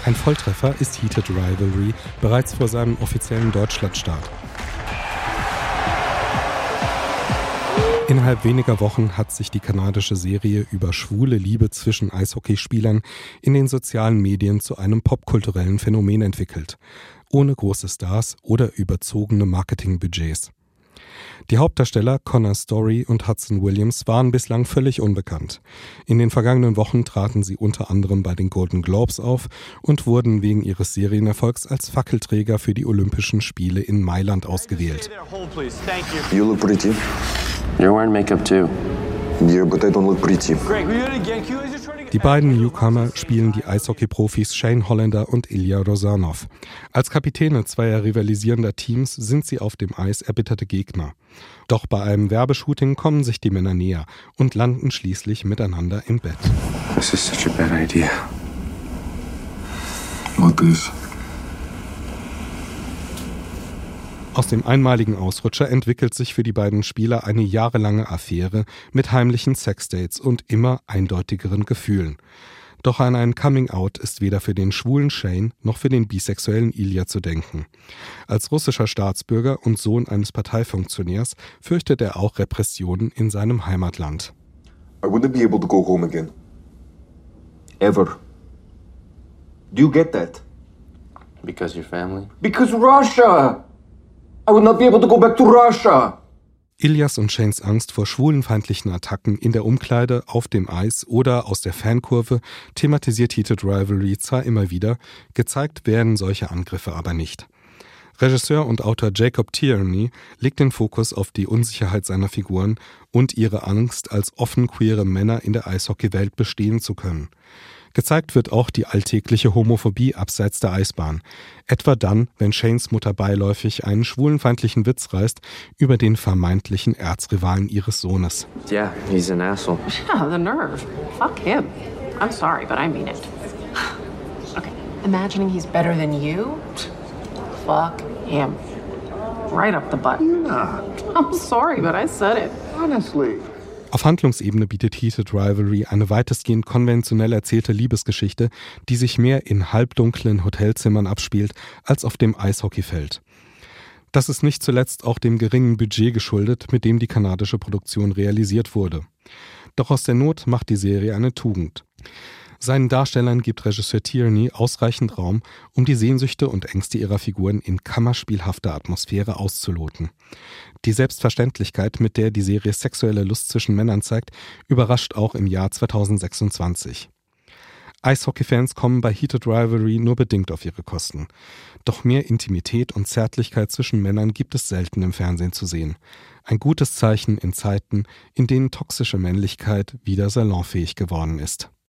Ein Volltreffer ist Heated Rivalry bereits vor seinem offiziellen Deutschlandstart. Innerhalb weniger Wochen hat sich die kanadische Serie über schwule Liebe zwischen Eishockeyspielern in den sozialen Medien zu einem popkulturellen Phänomen entwickelt, ohne große Stars oder überzogene Marketingbudgets. Die Hauptdarsteller Connor Story und Hudson Williams waren bislang völlig unbekannt. In den vergangenen Wochen traten sie unter anderem bei den Golden Globes auf und wurden wegen ihres Serienerfolgs als Fackelträger für die Olympischen Spiele in Mailand ausgewählt. You look pretty. You're wearing makeup too. Yeah, but I don't look pretty. Die beiden Newcomer spielen die Eishockey-Profis Shane Hollander und Ilya Rozanov. Als Kapitäne zweier rivalisierender Teams sind sie auf dem Eis erbitterte Gegner. Doch bei einem Werbeshooting kommen sich die Männer näher und landen schließlich miteinander im Bett. This is such a bad idea. What is? Aus dem einmaligen Ausrutscher entwickelt sich für die beiden Spieler eine jahrelange Affäre mit heimlichen Sexdates und immer eindeutigeren Gefühlen. Doch an ein Coming-out ist weder für den schwulen Shane noch für den bisexuellen Ilya zu denken. Als russischer Staatsbürger und Sohn eines Parteifunktionärs fürchtet er auch Repressionen in seinem Heimatland. I wouldn't be able to go home again. Ever. Do you get that? Because your family? Because Russia! I would not be able to go back to Russia! Ilyas und Shanes Angst vor schwulenfeindlichen Attacken in der Umkleide, auf dem Eis oder aus der Fankurve thematisiert Heated Rivalry zwar immer wieder, gezeigt werden solche Angriffe aber nicht. Regisseur und Autor Jacob Tierney legt den Fokus auf die Unsicherheit seiner Figuren und ihre Angst, als offen queere Männer in der Eishockeywelt bestehen zu können. Gezeigt wird auch die alltägliche Homophobie abseits der Eisbahn. Etwa dann, wenn Shanes Mutter beiläufig einen schwulenfeindlichen Witz reißt über den vermeintlichen Erzrivalen ihres Sohnes. Yeah, he's an asshole. Yeah, the nerve. Fuck him. I'm sorry, but I mean it. Okay, imagining he's better than you? Fuck him. Right up the butt. You're not. I'm sorry, but I said it. Honestly. Auf Handlungsebene bietet Heated Rivalry eine weitestgehend konventionell erzählte Liebesgeschichte, die sich mehr in halbdunklen Hotelzimmern abspielt als auf dem Eishockeyfeld. Das ist nicht zuletzt auch dem geringen Budget geschuldet, mit dem die kanadische Produktion realisiert wurde. Doch aus der Not macht die Serie eine Tugend. Seinen Darstellern gibt Regisseur Tierney ausreichend Raum, um die Sehnsüchte und Ängste ihrer Figuren in kammerspielhafter Atmosphäre auszuloten. Die Selbstverständlichkeit, mit der die Serie sexuelle Lust zwischen Männern zeigt, überrascht auch im Jahr 2026. Eishockey-Fans kommen bei Heated Rivalry nur bedingt auf ihre Kosten. Doch mehr Intimität und Zärtlichkeit zwischen Männern gibt es selten im Fernsehen zu sehen. Ein gutes Zeichen in Zeiten, in denen toxische Männlichkeit wieder salonfähig geworden ist.